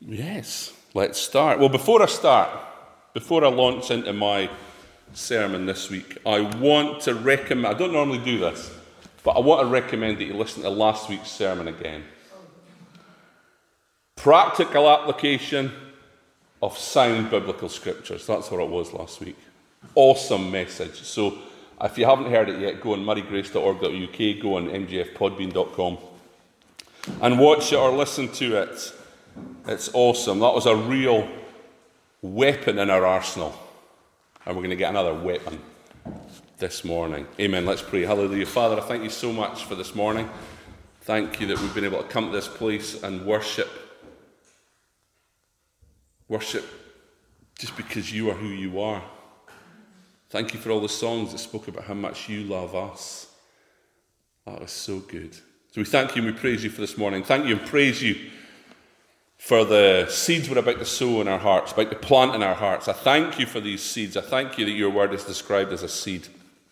Yes, let's start. Well, before I launch into my sermon this week, I want to recommend, I don't normally do this, but I want to recommend that you listen to last week's sermon again. Practical application of sound biblical scriptures. That's what it was last week. Awesome message. So if you haven't heard it yet, go on murraygrace.org.uk, go on mgfpodbean.com and watch it or listen to it. It's awesome. That was a real weapon in our arsenal. And we're going to get another weapon this morning. Amen. Let's pray. Hallelujah. Father, I thank you so much for this morning. Thank you that we've been able to come to this place and worship. Worship just because you are who you are. Thank you for all the songs that spoke about how much you love us. That was so good. So we thank you and we praise you for this morning. Thank you and praise you for the seeds we're about to sow in our hearts, about to plant in our hearts. I thank you for these seeds. I thank you that your word is described as a seed.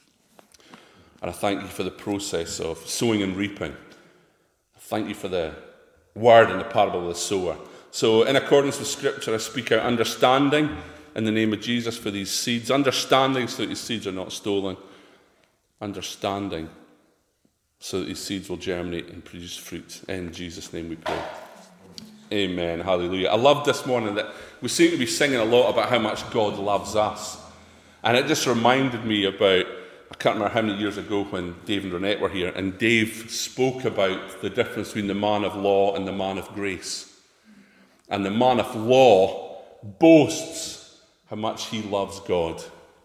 And I thank you for the process of sowing and reaping. I thank you for the word in the parable of the sower. So in accordance with Scripture, I speak out understanding in the name of Jesus for these seeds. Understanding so that these seeds are not stolen. Understanding so that these seeds will germinate and produce fruit. In Jesus' name we pray. Amen. Hallelujah. I love this morning that we seem to be singing a lot about how much God loves us. And it just reminded me about, I can't remember how many years ago when Dave and Ronette were here, and Dave spoke about the difference between the man of law and the man of grace. And the man of law boasts how much he loves God.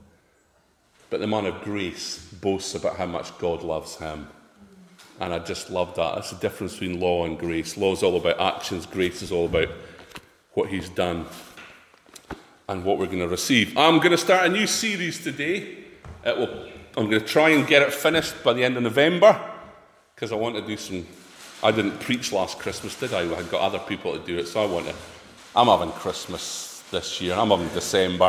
But the man of grace boasts about how much God loves him. And I just love that. That's the difference between law and grace. Law is all about actions. Grace is all about what he's done and what we're going to receive. I'm going to start a new series today. I'm going to try and get it finished by the end of November because I want to do some... I didn't preach last Christmas, did I? I had got other people to do it, so I'm having Christmas this year. I'm having December.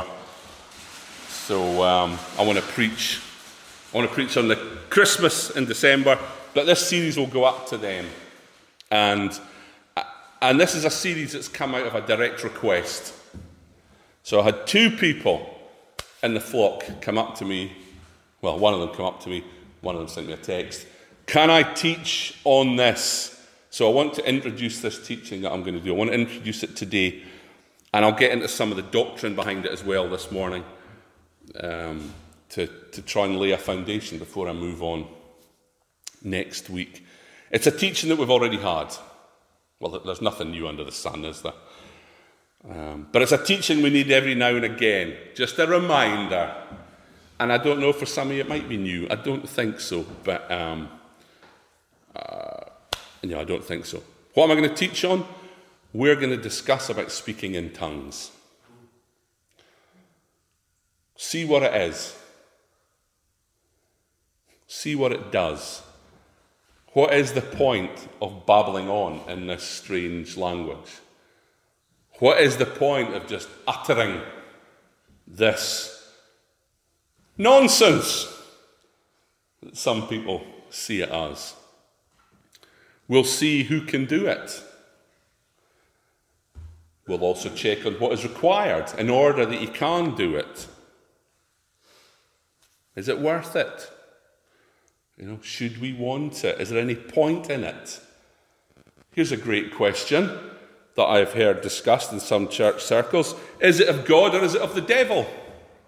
So I want to preach on the Christmas in December. But this series will go up to them. And this is a series that's come out of a direct request. So I had two people in the flock come up to me. Well, one of them come up to me. One of them sent me a text. Can I teach on this? So I want to introduce this teaching that I'm going to do. I want to introduce it today. And I'll get into some of the doctrine behind it as well this morning. To try and lay a foundation before I move on next week. It's a teaching that we've already had. Well, there's nothing new under the sun, is there? But it's a teaching we need every now and again. Just a reminder. And I don't know, for some of you it might be new. I don't think so. But, I don't think so. What am I going to teach on? We're going to discuss about speaking in tongues. See what it is. See what it does. What is the point of babbling on in this strange language? What is the point of just uttering this nonsense that some people see it as? We'll see who can do it. We'll also check on what is required in order that you can do it. Is it worth it? Should we want it? Is there any point in it? Here's a great question that I've heard discussed in some church circles. Is it of God or is it of the devil? I'm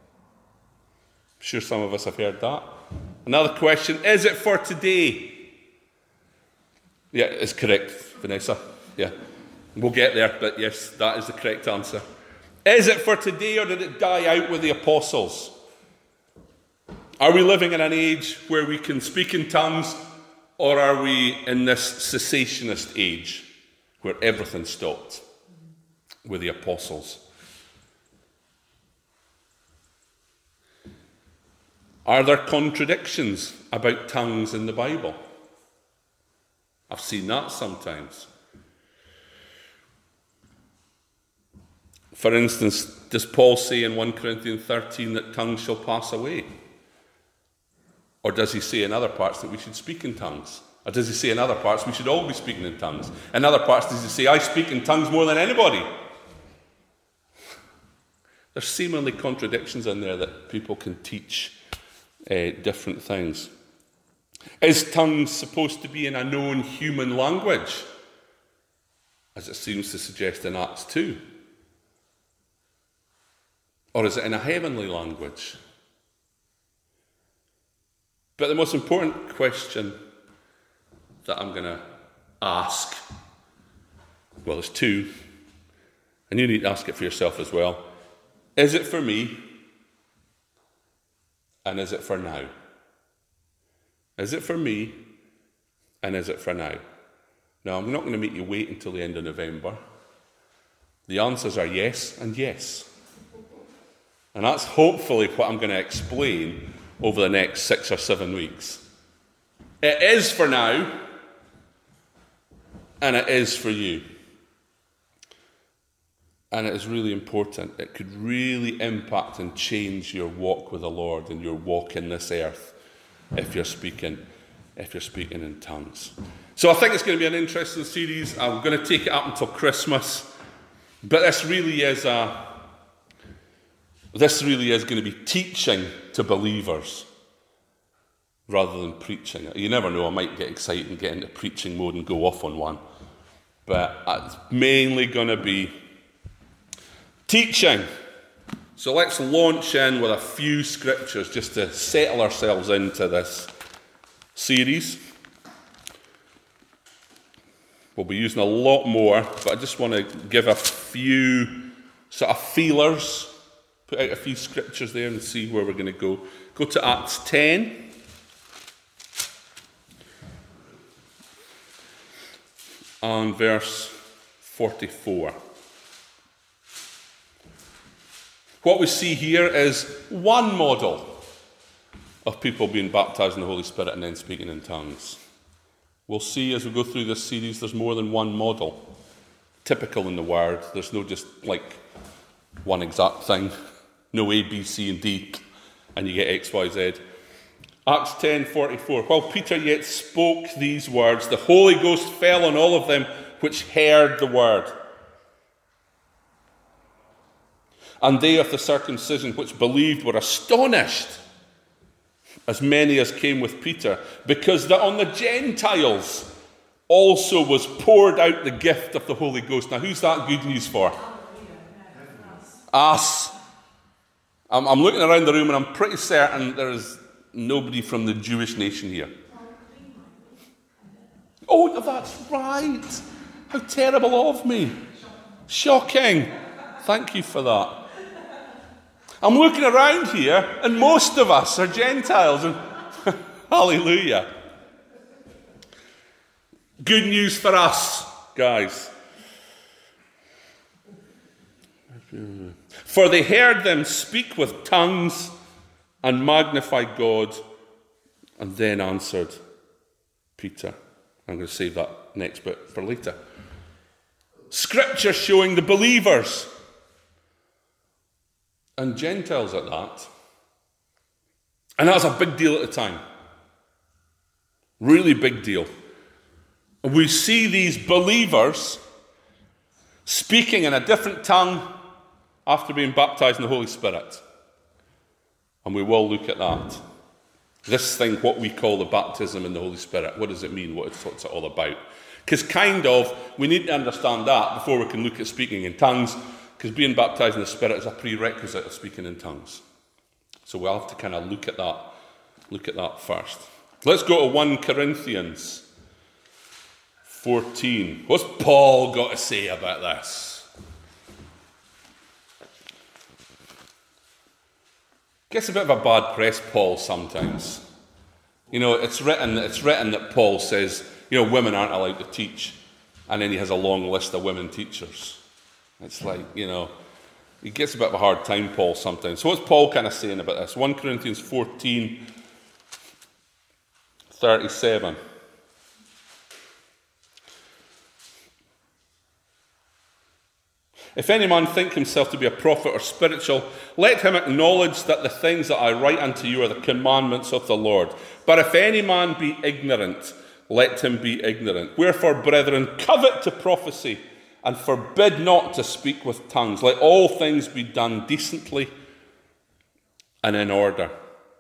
sure some of us have heard that. Another question, is it for today? Yeah, it's correct, Vanessa. Yeah, we'll get there, but yes, that is the correct answer. Is it for today or did it die out with the apostles? Are we living in an age where we can speak in tongues, or are we in this cessationist age where everything stopped with the apostles? Are there contradictions about tongues in the Bible? I've seen that sometimes. For instance, does Paul say in 1 Corinthians 13 that tongues shall pass away? Or does he say in other parts that we should speak in tongues? Or does he say in other parts, we should all be speaking in tongues? In other parts, does he say, I speak in tongues more than anybody? There's seemingly contradictions in there that people can teach different things. Is tongues supposed to be in a known human language, as it seems to suggest in Acts 2? Or is it in a heavenly language? But the most important question that I'm going to ask, well, there's two, and you need to ask it for yourself as well. Is it for me? And is it for now? Is it for me? And is it for now? Now, I'm not going to make you wait until the end of November. The answers are yes and yes. And that's hopefully what I'm going to explain over the next 6 or 7 weeks. It is for now, and it is for you. And it is really important. It could really impact and change your walk with the Lord and your walk in this earth if you're speaking in tongues. So I think it's going to be an interesting series. I'm going to take it up until Christmas. But this really is going to be teaching to believers rather than preaching. You never know, I might get excited and get into preaching mode and go off on one. But it's mainly going to be teaching. So let's launch in with a few scriptures just to settle ourselves into this series. We'll be using a lot more, but I just want to give a few sort of feelers, put out a few scriptures there and see where we're going to go. Go to Acts 10. And verse 44. What we see here is one model of people being baptized in the Holy Spirit and then speaking in tongues. We'll see as we go through this series, there's more than one model. Typical in the Word. There's no just like one exact thing. No A, B, C, and D, and you get X, Y, Z. Acts 10:44. While Peter yet spoke these words, the Holy Ghost fell on all of them which heard the word. And they of the circumcision which believed were astonished, as many as came with Peter, because that on the Gentiles also was poured out the gift of the Holy Ghost. Now, who's that good news for? Us. I'm looking around the room and I'm pretty certain there is nobody from the Jewish nation here. Oh, that's right. How terrible of me. Shocking. Thank you for that. I'm looking around here, and most of us are Gentiles, and hallelujah. Good news for us, guys. For they heard them speak with tongues and magnify God, and then answered Peter. I'm going to save that next bit for later. Scripture showing the believers and Gentiles at that. And that was a big deal at the time. Really big deal. We see these believers speaking in a different tongue after being baptized in the Holy Spirit. And we will look at that. This thing, what we call the baptism in the Holy Spirit. What does it mean? What's it all about? Because we need to understand that before we can look at speaking in tongues. Because being baptized in the Spirit is a prerequisite of speaking in tongues. So we'll have to kind of look at that first. Let's go to 1 Corinthians 14. What's Paul got to say about this? Gets a bit of a bad press, Paul, sometimes. You know, it's written that Paul says, women aren't allowed to teach. And then he has a long list of women teachers. It's like, he gets a bit of a hard time, Paul, sometimes. So what's Paul kind of saying about this? 1 Corinthians 14:37. If any man think himself to be a prophet or spiritual, let him acknowledge that the things that I write unto you are the commandments of the Lord. But if any man be ignorant, let him be ignorant. Wherefore, brethren, covet to prophecy, and forbid not to speak with tongues. Let all things be done decently and in order.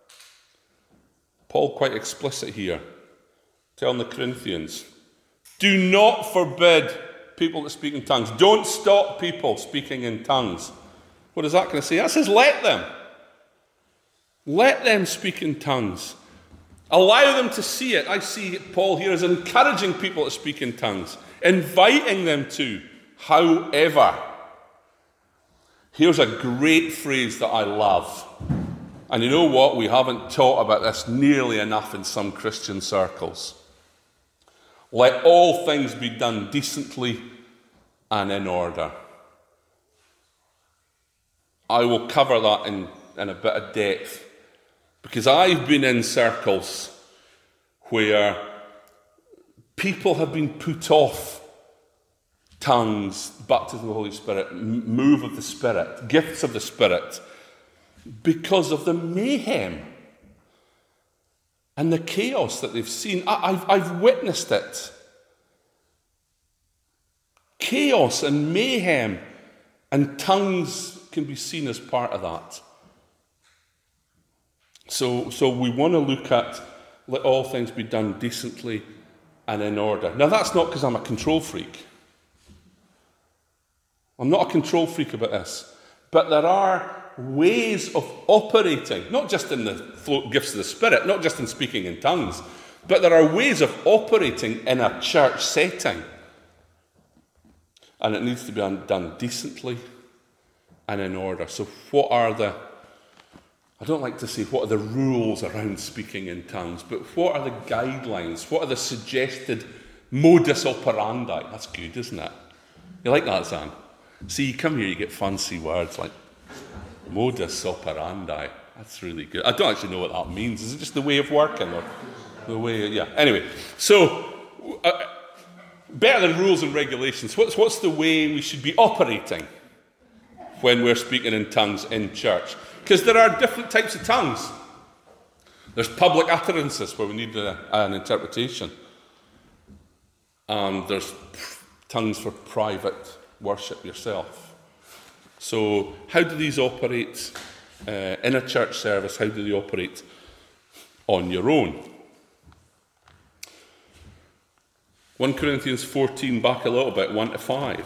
Paul quite explicit here, telling the Corinthians, do not forbid people to speak in tongues. Don't stop people speaking in tongues. What is that going to say? That says let them. Let them speak in tongues. Allow them to see it. I see Paul here as encouraging people to speak in tongues, inviting them to. However, here's a great phrase that I love. And you know what? We haven't taught about this nearly enough in some Christian circles. Let all things be done decently and in order. I will cover that in a bit of depth, because I've been in circles where people have been put off tongues, baptism of the Holy Spirit, move of the Spirit, gifts of the Spirit, because of the mayhem and the chaos that they've seen. I've witnessed it. Chaos and mayhem, and tongues can be seen as part of that. So we want to look at let all things be done decently and in order. Now that's not because I'm a control freak. I'm not a control freak about this. But there are ways of operating, not just in the gifts of the Spirit, not just in speaking in tongues, but there are ways of operating in a church setting. And it needs to be done decently and in order. So what are I don't like to say what are the rules around speaking in tongues, but what are the guidelines? What are the suggested modus operandi? That's good, isn't it? You like that, Zan? See, you come here, you get fancy words like modus operandi. That's really good. I don't actually know what that means. Is it just the way of working or the way? Yeah. Anyway, so better than rules and regulations. What's the way we should be operating when we're speaking in tongues in church? Because there are different types of tongues. There's public utterances where we need an interpretation. And there's tongues for private worship yourself. So how do these operate in a church service? How do they operate on your own? 1 Corinthians 14, back a little bit, 1-5.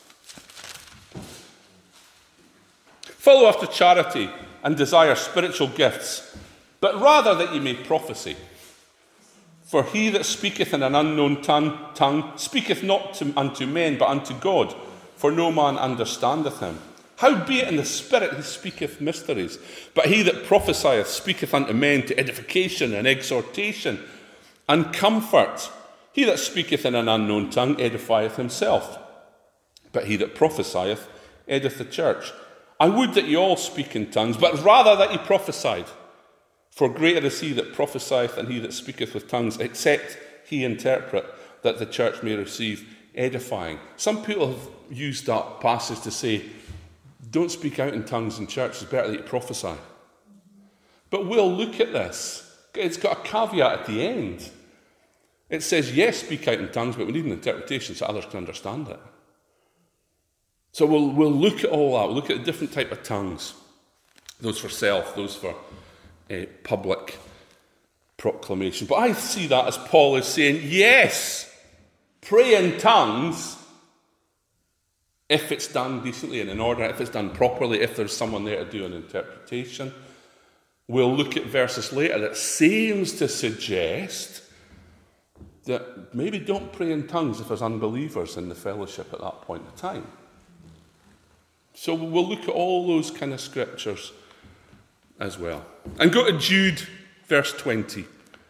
Follow after charity and desire spiritual gifts, but rather that ye may prophesy. For he that speaketh in an unknown tongue speaketh not unto men, but unto God, for no man understandeth him. Howbeit in the Spirit he speaketh mysteries. But he that prophesieth speaketh unto men to edification and exhortation and comfort. He that speaketh in an unknown tongue edifieth himself. But he that prophesieth edifeth the church. I would that ye all speak in tongues, but rather that ye prophesied. For greater is he that prophesieth and he that speaketh with tongues, except he interpret, that the church may receive edifying. Some people have used that passage to say, don't speak out in tongues in church, it's better that you prophesy. But we'll look at this. It's got a caveat at the end. It says, yes, speak out in tongues, but we need an interpretation so others can understand it. So we'll look at all that. We'll look at a different type of tongues. Those for self, those for public proclamation. But I see that as Paul is saying, yes, pray in tongues if it's done decently and in order, if it's done properly, if there's someone there to do an interpretation. We'll look at verses later that seems to suggest that maybe don't pray in tongues if there's unbelievers in the fellowship at that point in time. So we'll look at all those kind of scriptures as well. And go to Jude, verse 20.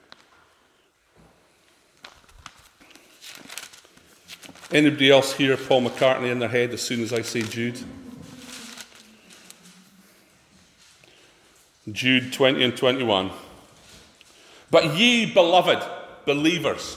Anybody else hear Paul McCartney in their head as soon as I say Jude? Jude 20 and 21. But ye, beloved believers,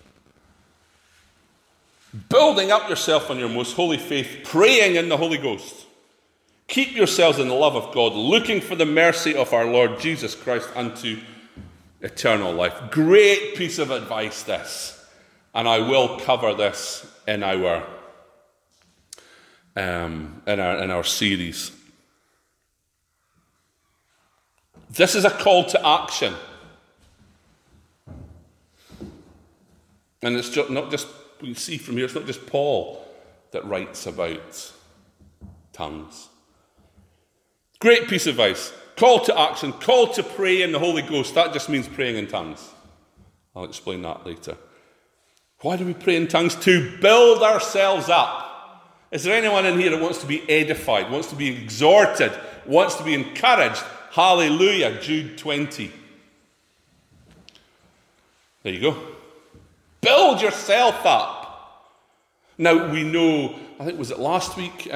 building up yourself on your most holy faith, praying in the Holy Ghost, keep yourselves in the love of God, looking for the mercy of our Lord Jesus Christ unto eternal life. Great piece of advice, this. And I will cover this in our series. This is a call to action. And it's not just, we see from here, it's not just Paul that writes about tongues. Great piece of advice. Call to action, call to pray in the Holy Ghost. That just means praying in tongues. I'll explain that later. Why do we pray in tongues? To build ourselves up. Is there anyone in here that wants to be edified, wants to be exhorted, wants to be encouraged? Hallelujah, Jude 20. There you go. Build yourself up. Now we know, I think, was it last week?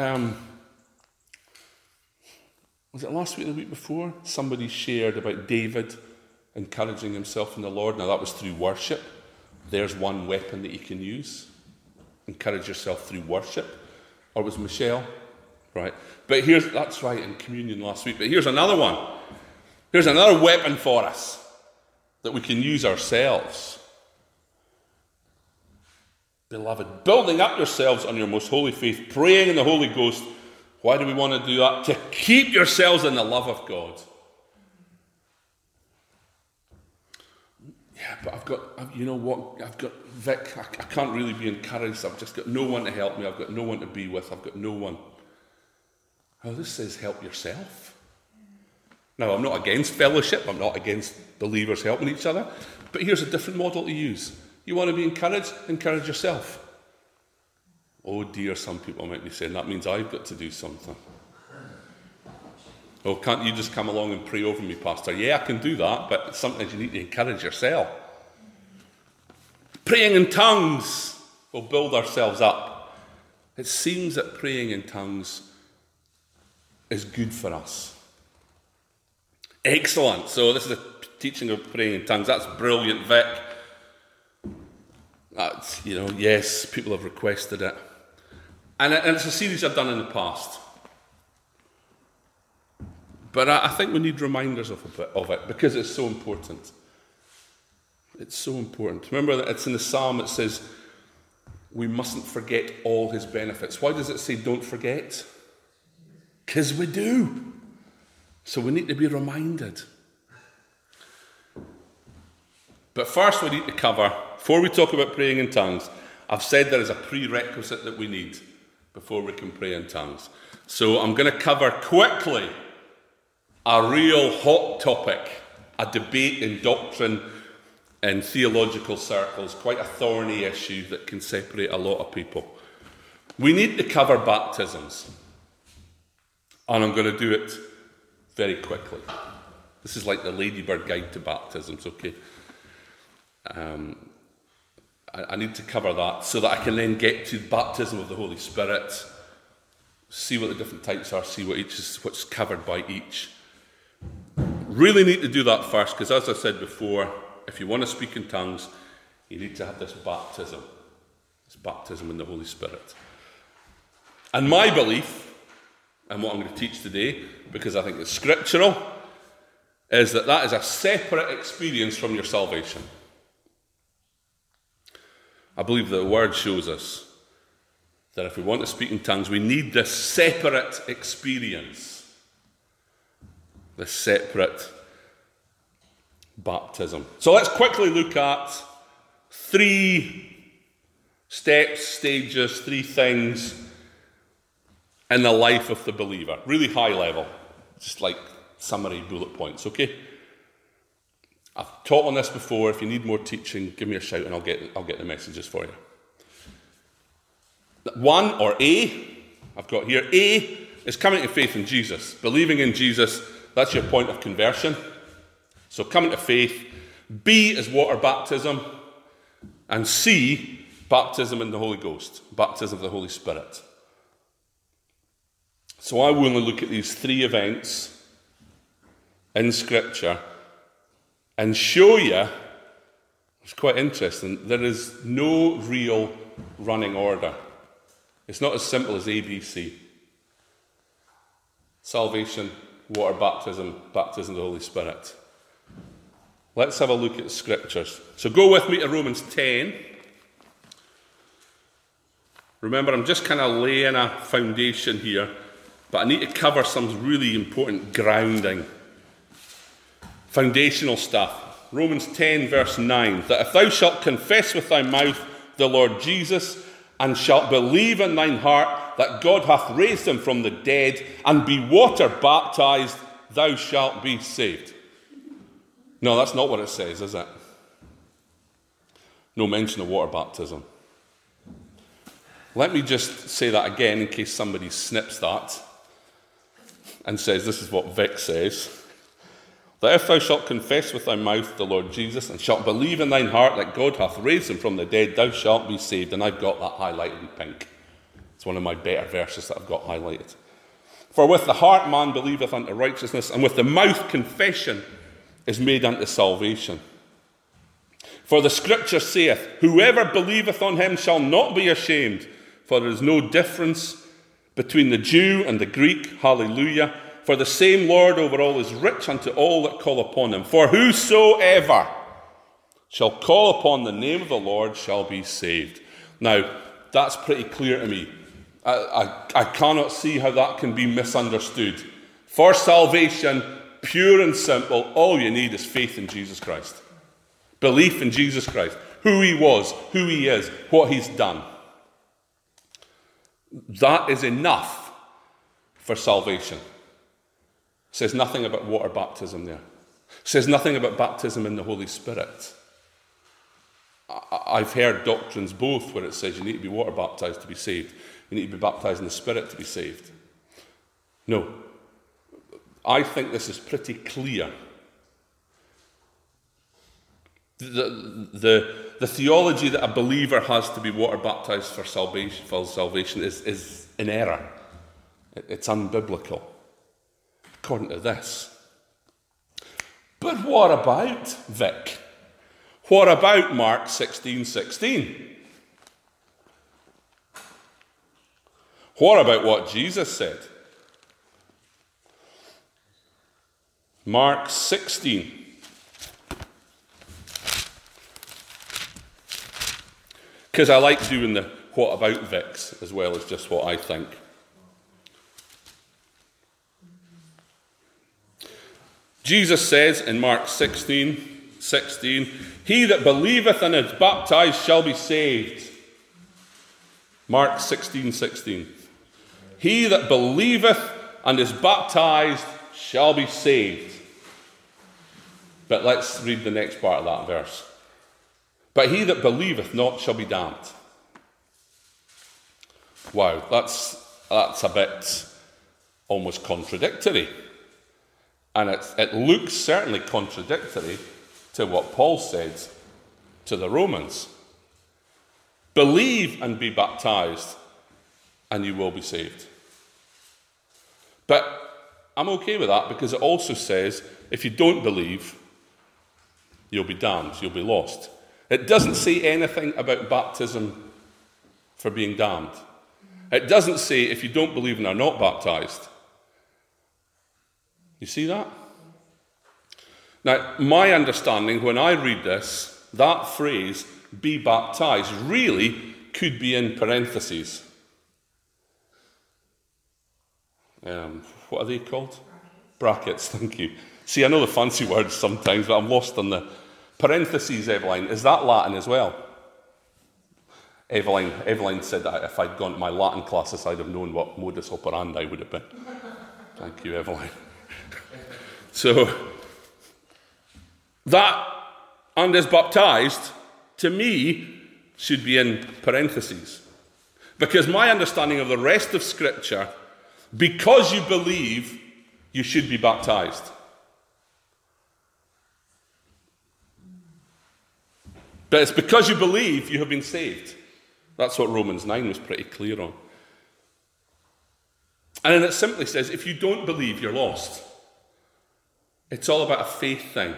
Was it last week or the week before? Somebody shared about David encouraging himself in the Lord. Now that was through worship. There's one weapon that you can use. Encourage yourself through worship. Or was Michelle? Right. But that's right, in communion last week. But here's another one. Here's another weapon for us that we can use ourselves. Beloved, building up yourselves on your most holy faith, praying in the Holy Ghost. Why do we want to do that? To keep yourselves in the love of God. Yeah, but I've got Vic, I can't really be encouraged. I've just got no one to help me. I've got no one to be with. I've got no one. Oh, this says help yourself. Now, I'm not against fellowship. I'm not against believers helping each other. But here's a different model to use. You want to be encouraged? Encourage yourself. Oh dear, some people might be saying, that means I've got to do something. Oh, can't you just come along and pray over me, Pastor? Yeah, I can do that, but sometimes you need to encourage yourself. Praying in tongues will build ourselves up. It seems that praying in tongues is good for us. Excellent. So this is a teaching of praying in tongues. That's brilliant, Vic. That's, yes, people have requested it. And it's a series I've done in the past. But I think we need reminders of it because it's so important. It's so important. Remember that it's in the Psalm, it says, we mustn't forget all his benefits. Why does it say don't forget? Because we do. So we need to be reminded. But first we need to cover, before we talk about praying in tongues, I've said there is a prerequisite that we need before we can pray in tongues. So I'm going to cover quickly a real hot topic, a debate in doctrine and theological circles, quite a thorny issue that can separate a lot of people. We need to cover baptisms. And I'm going to do it very quickly. This is like the Ladybird Guide to Baptisms, okay? I need to cover that so that I can then get to baptism of the Holy Spirit, see what the different types are, see what's covered by each. Really need to do that first, because as I said before, if you want to speak in tongues, you need to have this baptism in the Holy Spirit. And my belief, and what I'm going to teach today, because I think it's scriptural, is that is a separate experience from your salvation. I believe that the Word shows us that if we want to speak in tongues, we need this separate experience, this separate baptism. So let's quickly look at 3 steps, stages, 3 things in the life of the believer. Really high level, just like summary bullet points, okay? I've taught on this before. If you need more teaching, give me a shout and I'll get the messages for you. 1, or A, I've got here. A is coming to faith in Jesus. Believing in Jesus, that's your point of conversion. So coming to faith. B is water baptism. And C, baptism in the Holy Ghost, baptism of the Holy Spirit. So I will only look at these 3 events in Scripture and show you, it's quite interesting, there is no real running order. It's not as simple as ABC. Salvation, water baptism, baptism of the Holy Spirit. Let's have a look at the scriptures. So go with me to Romans 10. Remember, I'm just kind of laying a foundation here, but I need to cover some really important grounding. Foundational stuff. Romans 10 verse 9. That if thou shalt confess with thy mouth the Lord Jesus, and shalt believe in thine heart that God hath raised him from the dead, and be water baptized, thou shalt be saved. No, that's not what it says, is it? No mention of water baptism. Let me just say that again in case somebody snips that and says, this is what Vic says. That if thou shalt confess with thy mouth the Lord Jesus, and shalt believe in thine heart that God hath raised him from the dead, thou shalt be saved. And I've got that highlighted in pink. It's one of my better verses that I've got highlighted. For with the heart man believeth unto righteousness, and with the mouth confession is made unto salvation. For the scripture saith, whoever believeth on him shall not be ashamed, for there is no difference between the Jew and the Greek. Hallelujah. For the same Lord over all is rich unto all that call upon him. For whosoever shall call upon the name of the Lord shall be saved. Now, that's pretty clear to me. I cannot see how that can be misunderstood. For salvation, pure and simple, all you need is faith in Jesus Christ. Belief in Jesus Christ. Who he was, who he is, what he's done. That is enough for salvation. It says nothing about water baptism there. It says nothing about baptism in the Holy Spirit. I've heard doctrines both where it says you need to be water baptized to be saved. You need to be baptized in the Spirit to be saved. No. I think this is pretty clear. The theology that a believer has to be water baptized for salvation is in error. It's unbiblical, according to this. But what about Vic? What about Mark 16:16? What about what Jesus said? Mark 16. Because I like doing the what about Vics as well as just what I think. Jesus says in Mark 16:16, he that believeth and is baptized shall be saved. Mark 16:16. He that believeth and is baptized shall be saved. But let's read the next part of that verse. But he that believeth not shall be damned. Wow, that's a bit almost contradictory. And it looks certainly contradictory to what Paul said to the Romans. Believe and be baptized, and you will be saved. But I'm okay with that because it also says if you don't believe, you'll be damned, you'll be lost. It doesn't say anything about baptism for being damned. It doesn't say if you don't believe and are not baptized. You see that? Now, my understanding when I read this, that phrase, be baptized, really could be in parentheses. What are they called? Brackets, thank you. See, I know the fancy words sometimes, but I'm lost on the parentheses, Eveline. Is that Latin as well? Eveline said that if I'd gone to my Latin classes, I'd have known what modus operandi would have been. Thank you, Eveline. So, that and is baptized, to me, should be in parentheses. Because my understanding of the rest of Scripture, because you believe, you should be baptized. But it's because you believe you have been saved. That's what Romans 9 was pretty clear on. And then it simply says, if you don't believe, you're lost. It's all about a faith thing.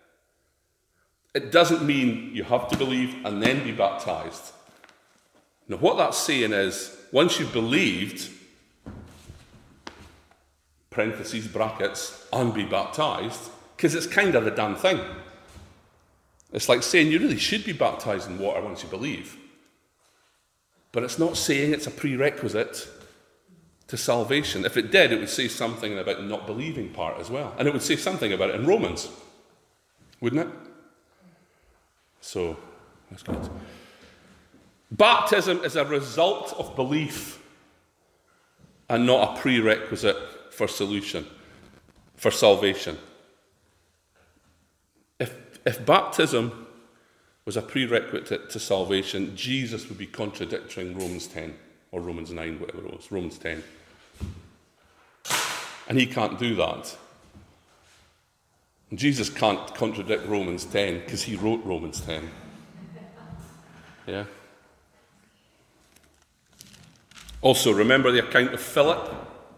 It doesn't mean you have to believe and then be baptized. Now, what that's saying is, once you've believed, parentheses, brackets, and be baptized, because it's kind of the damn thing. It's like saying you really should be baptized in water once you believe. But it's not saying it's a prerequisite to salvation. If it did, it would say something about the not believing part as well. And it would say something about it in Romans, wouldn't it? So, that's good. Baptism is a result of belief and not a prerequisite for salvation. If baptism was a prerequisite to salvation, Jesus would be contradicting Romans 10 or Romans 9, whatever it was, Romans 10. And he can't do that. Jesus can't contradict Romans 10 because he wrote Romans 10. Yeah. Also, remember the account of Philip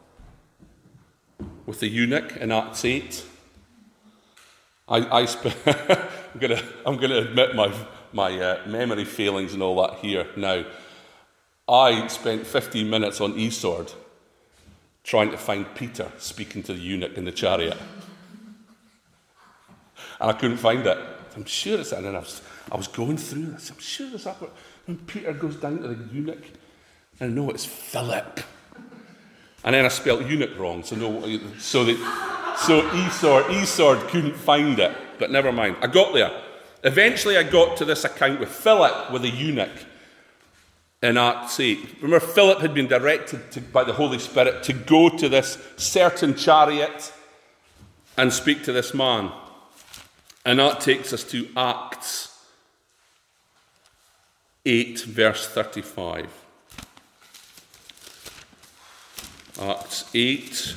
with the eunuch in Acts 8? I'm going to admit my memory failings and all that here now. I spent 15 minutes on eSword trying to find Peter speaking to the eunuch in the chariot. And I couldn't find it. I'm sure it's that. And I was going through this. I'm sure it's that. When Peter goes down to the eunuch, and no, it's Philip. And then I spelled eunuch wrong, so eSword couldn't find it. But never mind. I got there. Eventually I got to this account with Philip with a eunuch in Acts 8. Remember, Philip had been directed by the Holy Spirit to go to this certain chariot and speak to this man. And that takes us to Acts 8, verse 35. Acts 8.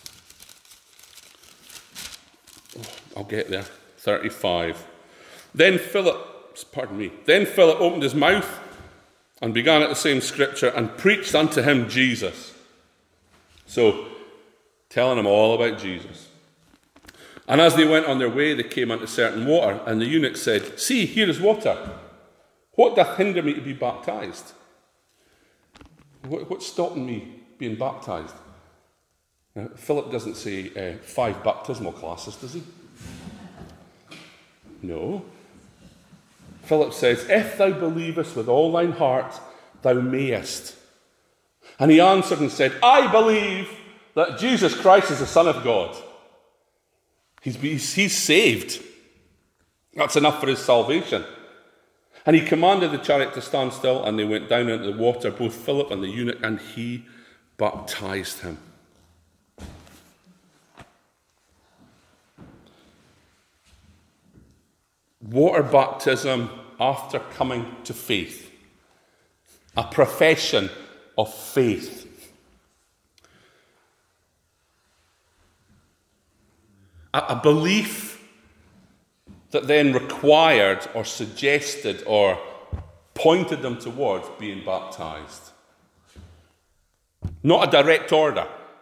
I'll get there. 35. Then Philip opened his mouth and began at the same scripture and preached unto him Jesus. So, telling him all about Jesus. And as they went on their way, they came unto certain water, and the eunuch said, See, here is water. What doth hinder me to be baptized? What's stopping me being baptized? Now, Philip doesn't say 5 baptismal classes, does he? No. Philip says, If thou believest with all thine heart, thou mayest. And he answered and said, I believe that Jesus Christ is the Son of God. He's saved. That's enough for his salvation. And he commanded the chariot to stand still, and they went down into the water, both Philip and the eunuch, and he baptized him. Water baptism after coming to faith. A profession of faith. A belief that then required or suggested or pointed them towards being baptized. Not a direct order.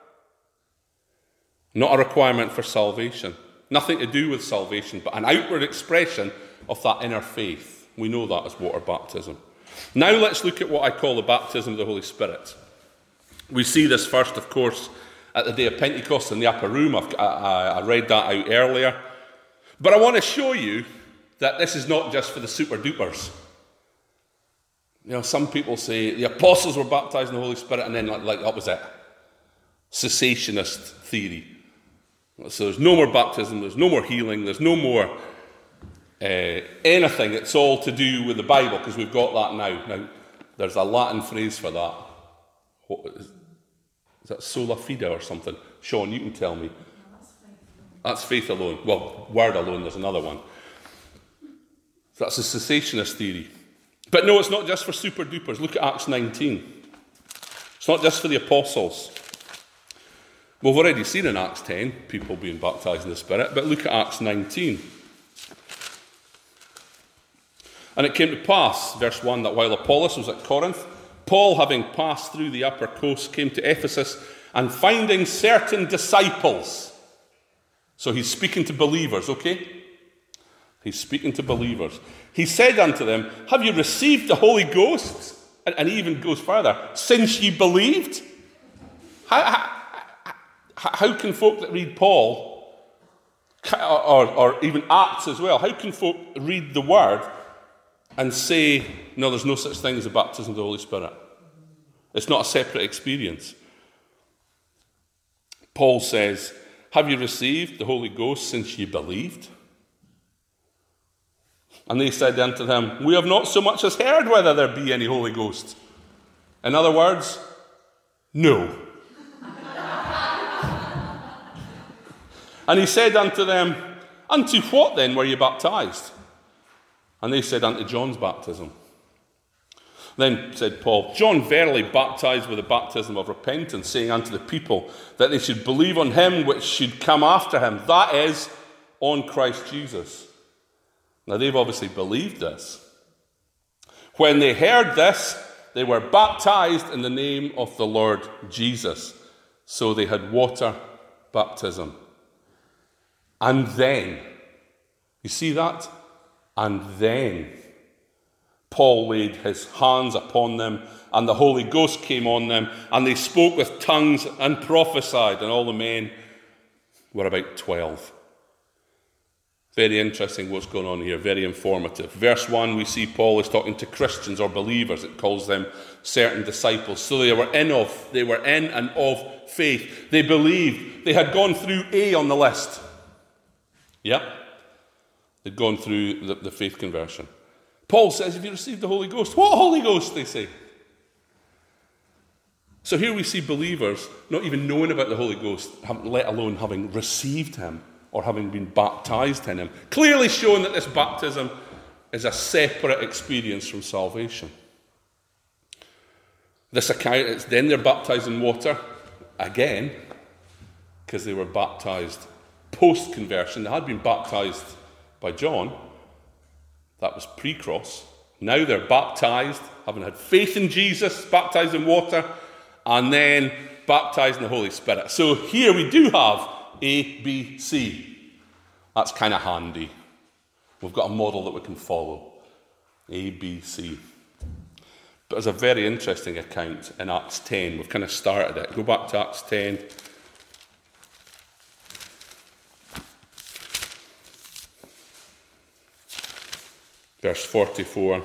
Not a requirement for salvation. Nothing to do with salvation, but an outward expression of that inner faith. We know that as water baptism. Now let's look at what I call the baptism of the Holy Spirit. We see this first, of course, at the day of Pentecost in the upper room. I read that out earlier. But I want to show you that this is not just for the super dupers. You know, some people say the apostles were baptized in the Holy Spirit and then like that was it. Cessationist theory. So there's no more baptism, there's no more healing, there's no more anything. It's all to do with the Bible because we've got that now. Now, there's a Latin phrase for that. Is that sola fide or something? Sean, you can tell me. That's faith alone. Well, word alone, there's another one. So that's a cessationist theory. But no, it's not just for super dupers. Look at Acts 19. It's not just for the apostles. We've already seen in Acts 10 people being baptized in the Spirit, but look at Acts 19. And it came to pass, verse 1, that while Apollos was at Corinth, Paul, having passed through the upper coast, came to Ephesus, and finding certain disciples. So he's speaking to believers, okay? He's speaking to believers. He said unto them, Have you received the Holy Ghost? And he even goes further, since ye believed? How can folk that read Paul Or even Acts as well. How can folk read the Word and say, no, there's no such thing as a baptism of the Holy Spirit? It's not a separate experience. Paul says, have you received the Holy Ghost since you believed? And they said unto him, we have not so much as heard whether there be any Holy Ghost. In other words, no. And he said unto them, unto what then were you baptized? And they said, unto John's baptism. Then said Paul, John verily baptized with the baptism of repentance, saying unto the people that they should believe on him which should come after him, that is, on Christ Jesus. Now they've obviously believed this. When they heard this, they were baptized in the name of the Lord Jesus. So they had water baptism. And then, you see that? And then Paul laid his hands upon them, and the Holy Ghost came on them, and they spoke with tongues and prophesied, and all the men were about 12. Very interesting what's going on here, very informative. Verse 1, we see Paul is talking to Christians or believers. It calls them certain disciples. So they were in and of faith. They believed. They had gone through A on the list. Yep. They'd gone through the faith conversion. Paul says, have you received the Holy Ghost? What Holy Ghost, they say. So here we see believers not even knowing about the Holy Ghost, let alone having received him or having been baptized in him. Clearly showing that this baptism is a separate experience from salvation. This account, then they're baptized in water again, because they were baptized post-conversion. They had been baptized by John. That was pre-cross. Now they're baptized, having had faith in Jesus, baptized in water, and then baptized in the Holy Spirit. So here we do have A, B, C. That's kind of handy. We've got a model that we can follow. A, B, C. But there's a very interesting account in Acts 10. We've kind of started it. Go back to Acts 10. Verse 44.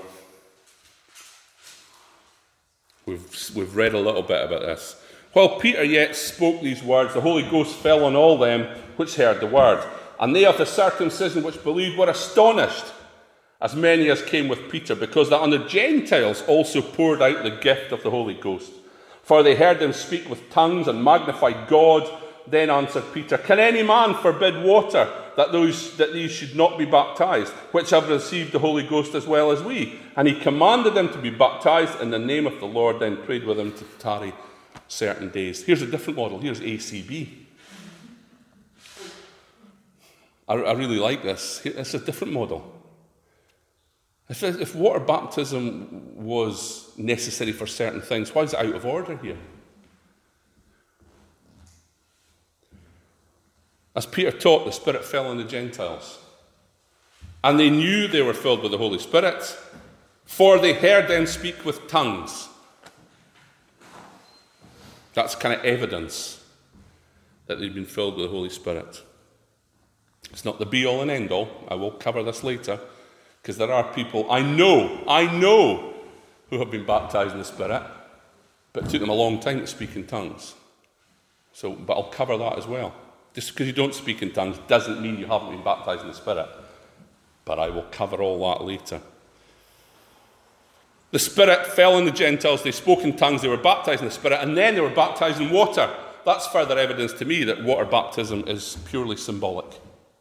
We've read a little bit about this. While Peter yet spoke these words, the Holy Ghost fell on all them which heard the word. And they of the circumcision which believed were astonished, as many as came with Peter, because that on the Gentiles also poured out the gift of the Holy Ghost. For they heard them speak with tongues and magnified God. Then answered Peter, can any man forbid water that these should not be baptized, which have received the Holy Ghost as well as we? And he commanded them to be baptized in the name of the Lord, then prayed with them to tarry certain days. Here's a different model. Here's ACB. I really like this. It's a different model. If water baptism was necessary for certain things, why is it out of order here? As Peter taught, the Spirit fell on the Gentiles. And they knew they were filled with the Holy Spirit, for they heard them speak with tongues. That's kind of evidence that they'd been filled with the Holy Spirit. It's not the be-all and end-all. I will cover this later, because there are people I know, who have been baptized in the Spirit, but it took them a long time to speak in tongues. But I'll cover that as well. Just because you don't speak in tongues doesn't mean you haven't been baptized in the Spirit. But I will cover all that later. The Spirit fell on the Gentiles. They spoke in tongues. They were baptized in the Spirit. And then they were baptized in water. That's further evidence to me that water baptism is purely symbolic.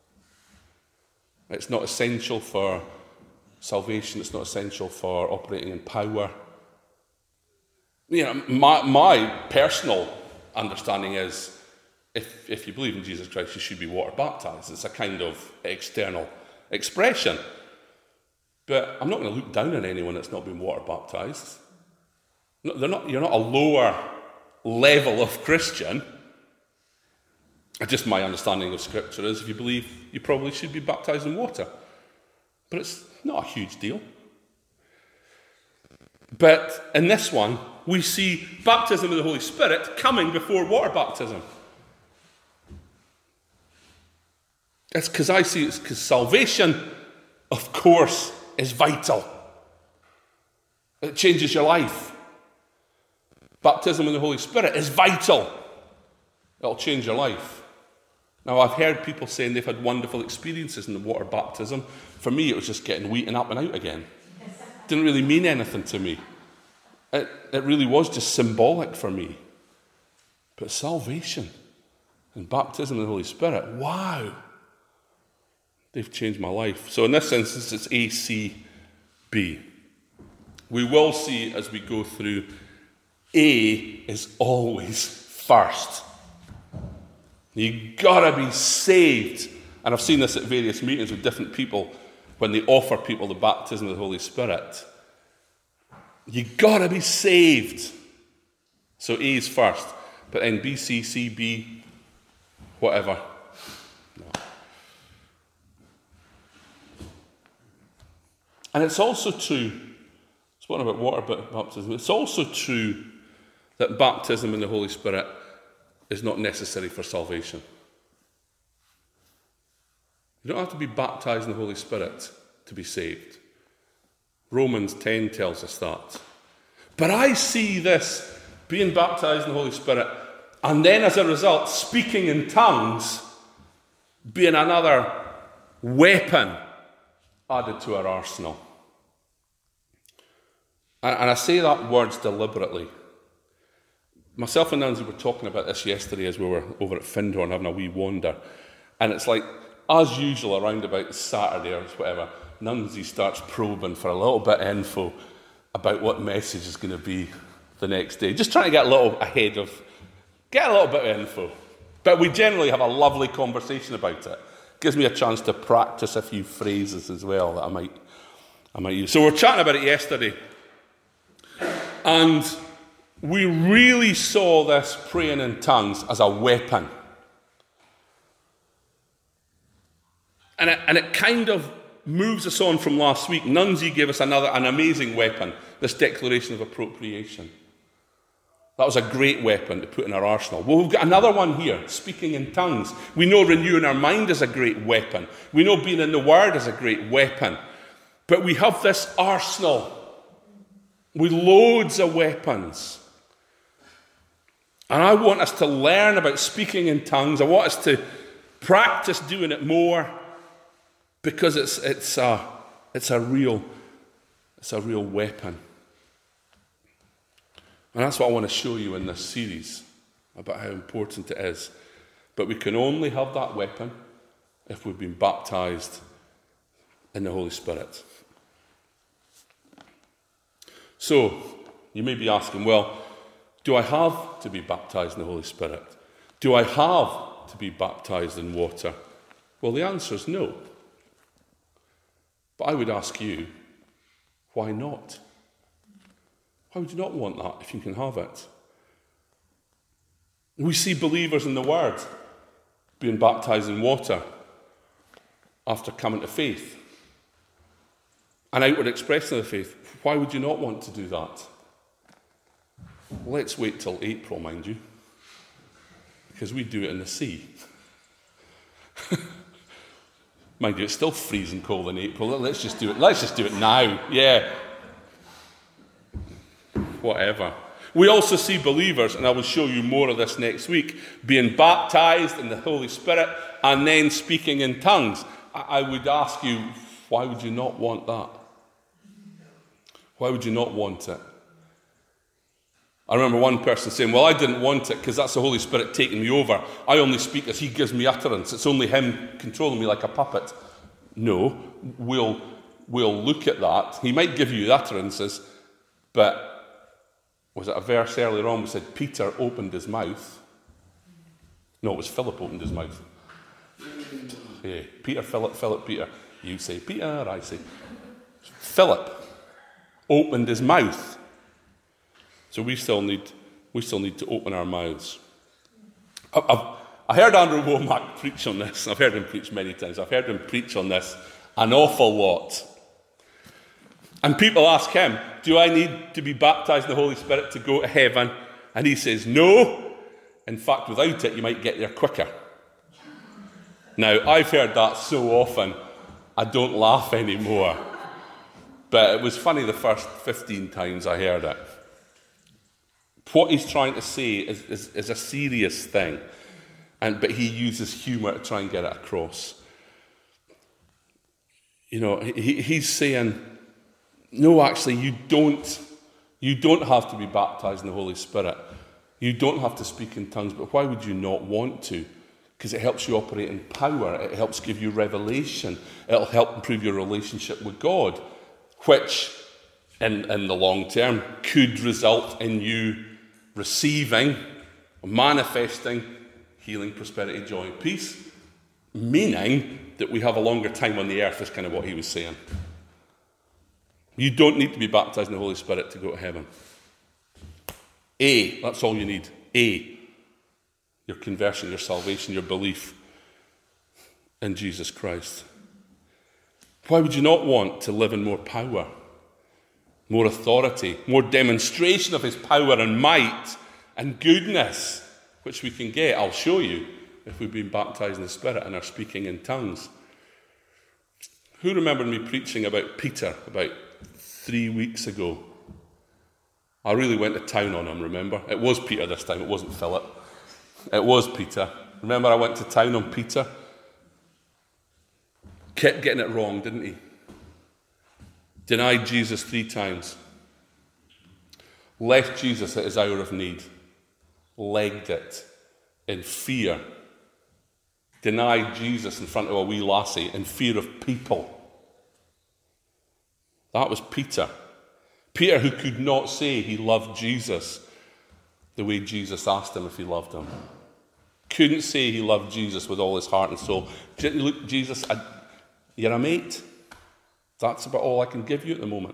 It's not essential for salvation. It's not essential for operating in power. You know, my personal understanding is, if you believe in Jesus Christ, you should be water baptized. It's a kind of external expression. But I'm not going to look down on anyone that's not been water baptized. You're not a lower level of Christian. Just my understanding of Scripture is, if you believe, you probably should be baptized in water. But it's not a huge deal. But in this one, we see baptism of the Holy Spirit coming before water baptism. It's because salvation, of course, is vital. It changes your life. Baptism in the Holy Spirit is vital. It'll change your life. Now, I've heard people saying they've had wonderful experiences in the water baptism. For me, it was just getting wheaten up and out again. Didn't really mean anything to me. It really was just symbolic for me. But salvation and baptism in the Holy Spirit, wow. They've changed my life. So in this instance, it's A, C, B. We will see as we go through, A is always first. You gotta be saved. And I've seen this at various meetings with different people when they offer people the baptism of the Holy Spirit. You gotta be saved. So A is first. But then B, C, C, B, whatever. No. And it's also true, it's one about water baptism, it's also true that baptism in the Holy Spirit is not necessary for salvation. You don't have to be baptized in the Holy Spirit to be saved. Romans 10 tells us that. But I see this, being baptized in the Holy Spirit, and then as a result, speaking in tongues, being another weapon added to our arsenal. And I say that words deliberately. Myself and Nancy were talking about this yesterday as we were over at Findhorn having a wee wander. And it's like, as usual, around about Saturday or whatever, Nancy starts probing for a little bit of info about what message is going to be the next day. Just trying to get a little get a little bit of info. But we generally have a lovely conversation about it. Gives me a chance to practice a few phrases as well that I might use. So we're chatting about it yesterday. And we really saw this praying in tongues as a weapon. And it kind of moves us on from last week. Nunzi gave us an amazing weapon, this declaration of appropriation. That was a great weapon to put in our arsenal. Well, we've got another one here, speaking in tongues. We know renewing our mind is a great weapon. We know being in the Word is a great weapon. But we have this arsenal with loads of weapons. And I want us to learn about speaking in tongues. I want us to practice doing it more because it's a real weapon. And that's what I want to show you in this series about how important it is. But we can only have that weapon if we've been baptized in the Holy Spirit. So, you may be asking, well, do I have to be baptized in the Holy Spirit? Do I have to be baptized in water? Well, the answer is no. But I would ask you, why not? Why would you not want that if you can have it? We see believers in the Word being baptized in water after coming to faith. An outward expression of the faith. Why would you not want to do that? Let's wait till April, mind you, because we do it in the sea. Mind you, it's still freezing cold in April. Let's just do it. Let's just do it now. Yeah. Whatever. We also see believers, and I will show you more of this next week, being baptized in the Holy Spirit and then speaking in tongues. I would ask you, why would you not want that? Why would you not want it? I remember one person saying, well, I didn't want it because that's the Holy Spirit taking me over. I only speak as He gives me utterance. It's only Him controlling me like a puppet. No, we'll look at that. He might give you utterances, but was it a verse earlier on that said Peter opened his mouth? No, it was Philip opened his mouth. Yeah, Peter, Philip, Peter. You say Peter, I say Philip opened his mouth. So we still need to open our mouths. I heard Andrew Womack preach on this. I've heard him preach many times. I've heard him preach on this an awful lot. And people ask him, do I need to be baptized in the Holy Spirit to go to heaven? And he says, no. In fact, without it, you might get there quicker. Now, I've heard that so often, I don't laugh anymore. But it was funny the first 15 times I heard it. What he's trying to say is a serious thing, but he uses humour to try and get it across. You know, he's saying, no, actually, you don't have to be baptised in the Holy Spirit. You don't have to speak in tongues, but why would you not want to? Because it helps you operate in power. It helps give you revelation. It'll help improve your relationship with God, which, in the long term, could result in you receiving, manifesting healing, prosperity, joy, and peace, meaning that we have a longer time on the earth, is kind of what he was saying. You don't need to be baptized in the Holy Spirit to go to heaven. That's all you need. Your conversion, your salvation, your belief in Jesus Christ. Why would you not want to live in more power, more authority, more demonstration of his power and might and goodness, which we can get, I'll show you, if we've been baptized in the Spirit and are speaking in tongues. Who remembered me preaching about Peter about 3 weeks ago? I really went to town on him, remember? It was Peter this time, it wasn't Philip. It was Peter. Remember I went to town on Peter? Kept getting it wrong, didn't he? Denied Jesus 3 times. Left Jesus at his hour of need. Legged it in fear. Denied Jesus in front of a wee lassie in fear of people. That was Peter. Peter, who could not say he loved Jesus the way Jesus asked him if he loved him. Couldn't say he loved Jesus with all his heart and soul. Look, Jesus, you're a mate. That's about all I can give you at the moment.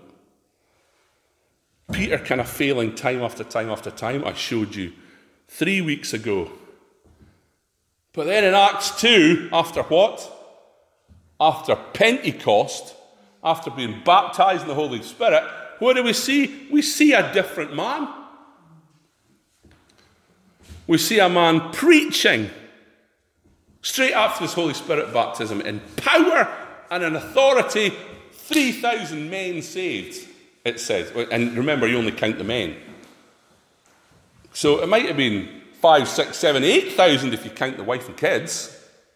Peter kind of failing time after time after time. I showed you 3 weeks ago. But then in Acts 2, after what? After Pentecost, after being baptized in the Holy Spirit, what do we see? We see a different man. We see a man preaching straight after his Holy Spirit baptism in power and in authority, 3,000 men saved, it says. And remember, you only count the men. So it might have been 5, 6, 7, 8,000 if you count the wife and kids.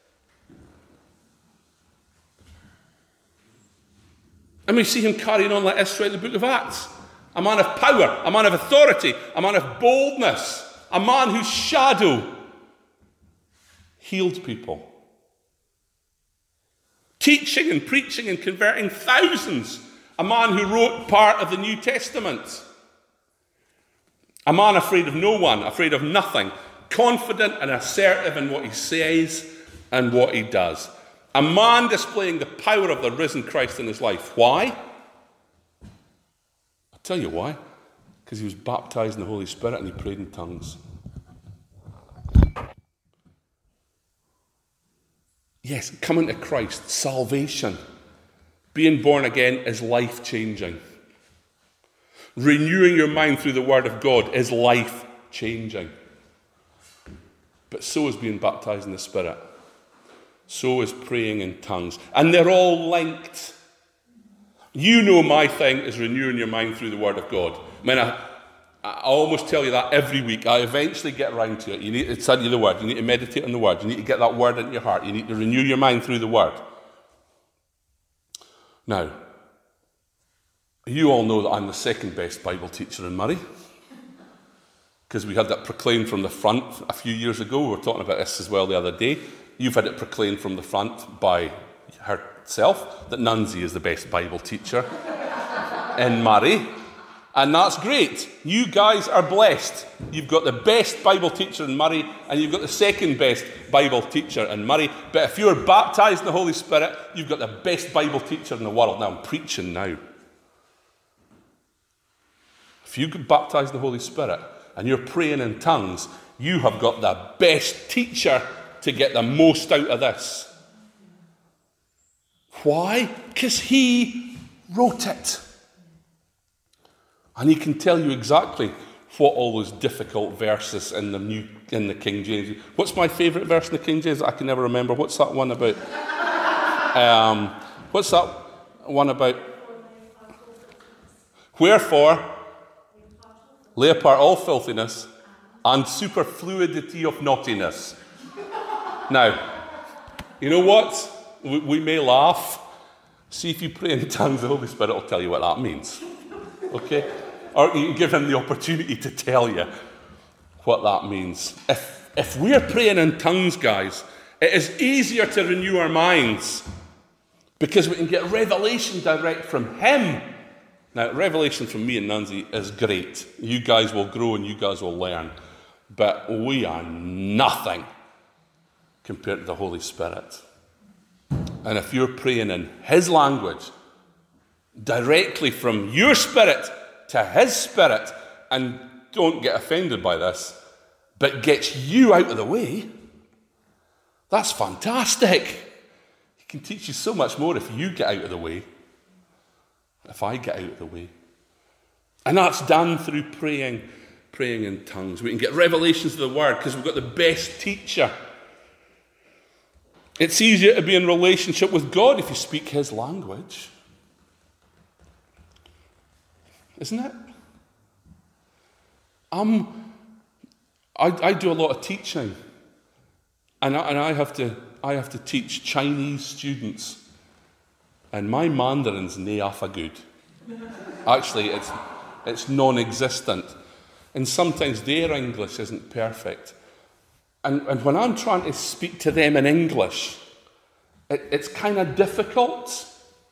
And we see him carrying on like this throughout the book of Acts. A man of power, a man of authority, a man of boldness, a man whose shadow healed people. Teaching and preaching and converting thousands. A man who wrote part of the New Testament. A man afraid of no one, afraid of nothing. Confident and assertive in what he says and what he does. A man displaying the power of the risen Christ in his life. Why? I'll tell you why. Because he was baptized in the Holy Spirit and he prayed in tongues. Yes, coming to Christ, salvation, being born again is life-changing. Renewing your mind through the Word of God is life-changing. But so is being baptized in the Spirit. So is praying in tongues. And they're all linked. You know my thing is renewing your mind through the Word of God. I mean, I almost tell you that every week. I eventually get around to it. You need to study the Word. You need to meditate on the Word. You need to get that Word into your heart. You need to renew your mind through the Word. Now, you all know that I'm the second best Bible teacher in Murray. Because we had that proclaimed from the front a few years ago. We were talking about this as well the other day. You've had it proclaimed from the front by herself that Nunzi is the best Bible teacher in Murray. And that's great. You guys are blessed. You've got the best Bible teacher in Murray, and you've got the second best Bible teacher in Murray. But if you're baptized in the Holy Spirit, you've got the best Bible teacher in the world. Now, I'm preaching now. If you get baptized in the Holy Spirit and you're praying in tongues, you have got the best teacher to get the most out of this. Why? Because he wrote it. And he can tell you exactly what all those difficult verses in the King James. What's my favourite verse in the King James? I can never remember. What's that one about? What's that one about? Wherefore, lay apart all filthiness and superfluidity of naughtiness. Now, you know what? We may laugh. See, if you pray in tongues, the Holy Spirit will tell you what that means. Okay? Or you can give him the opportunity to tell you what that means. If we're praying in tongues, guys, it is easier to renew our minds because we can get revelation direct from him. Now, revelation from me and Nancy is great. You guys will grow and you guys will learn. But we are nothing compared to the Holy Spirit. And if you're praying in his language, directly from your spirit to his spirit, and don't get offended by this, but gets you out of the way, that's fantastic. He can teach you so much more if you get out of the way, if I get out of the way. And that's done through praying in tongues. We can get revelations of the word because we've got the best teacher. It's easier to be in relationship with God if you speak his language. Isn't it? I do a lot of teaching, and I have to teach Chinese students, and my Mandarin's nae half a good. Actually, it's non-existent, and sometimes their English isn't perfect. And when I'm trying to speak to them in English, it's kind of difficult.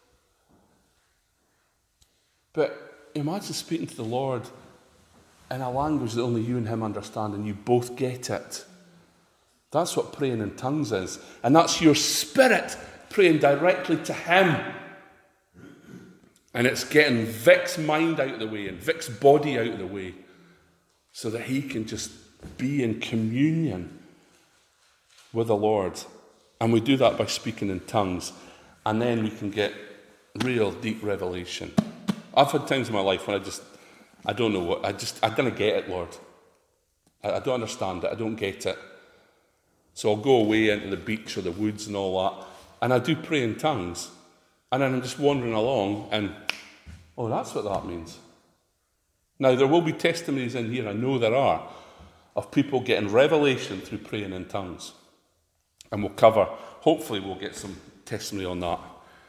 But imagine speaking to the Lord in a language that only you and him understand, and you both get it. That's what praying in tongues is. And that's your spirit praying directly to him. And it's getting Vic's mind out of the way and Vic's body out of the way so that he can just be in communion with the Lord. And we do that by speaking in tongues. And then we can get real deep revelation. I've had times in my life when I don't know what, I don't get it, Lord. I don't understand it. I don't get it. So I'll go away into the beach or the woods and all that. And I do pray in tongues. And then I'm just wandering along and, oh, that's what that means. Now, there will be testimonies in here, I know there are, of people getting revelation through praying in tongues. And hopefully we'll get some testimony on that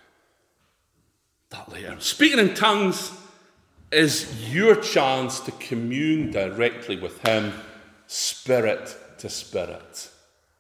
later. Speaking in tongues is your chance to commune directly with him, spirit to spirit.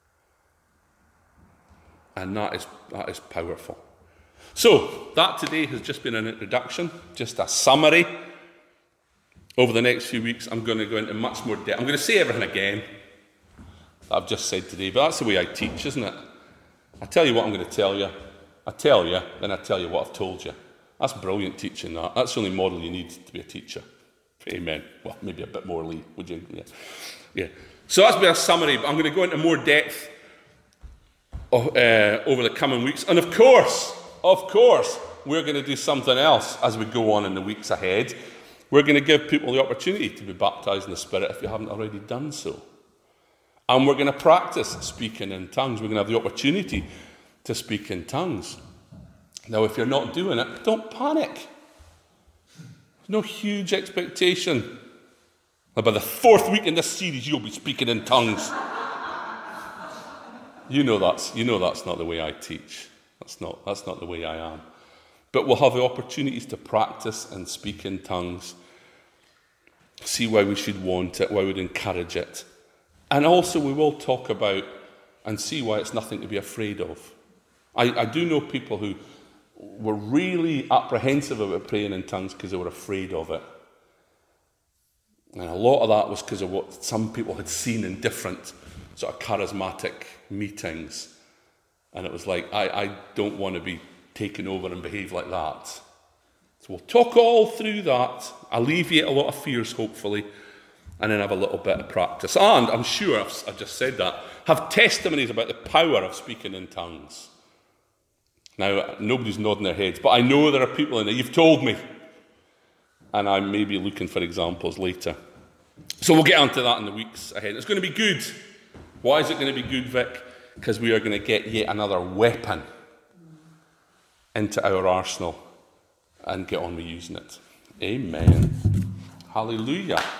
And that is powerful. So, that today has just been an introduction, just a summary. Over the next few weeks, I'm going to go into much more depth. I'm going to say everything again that I've just said today, but that's the way I teach, isn't it? I tell you what I'm going to tell you. I tell you, then I tell you what I've told you. That's brilliant teaching, that. That's the only model you need to be a teacher. Amen. Well, maybe a bit more, Lee, would you? Yeah. So that's been a summary, but I'm going to go into more depth over the coming weeks. And of course, we're going to do something else as we go on in the weeks ahead. We're going to give people the opportunity to be baptized in the Spirit if you haven't already done so. And we're going to practice speaking in tongues. We're going to have the opportunity to speak in tongues. Now, if you're not doing it, don't panic. There's no huge expectation. Now, by the 4th week in this series, you'll be speaking in tongues. You know that's not the way I teach. That's not the way I am. But we'll have the opportunities to practice and speak in tongues. See why we should want it, why we'd encourage it. And also we will talk about and see why it's nothing to be afraid of. I do know people who were really apprehensive about praying in tongues because they were afraid of it. And a lot of that was because of what some people had seen in different sort of charismatic meetings. And it was like, I don't want to be taken over and behave like that. So we'll talk all through that, alleviate a lot of fears, hopefully, and then have a little bit of practice. And I'm sure, I've just said that, have testimonies about the power of speaking in tongues. Now, nobody's nodding their heads, but I know there are people in there. You've told me. And I may be looking for examples later. So we'll get onto that in the weeks ahead. It's going to be good. Why is it going to be good, Vic? Because we are going to get yet another weapon into our arsenal and get on with using it. Amen. Hallelujah.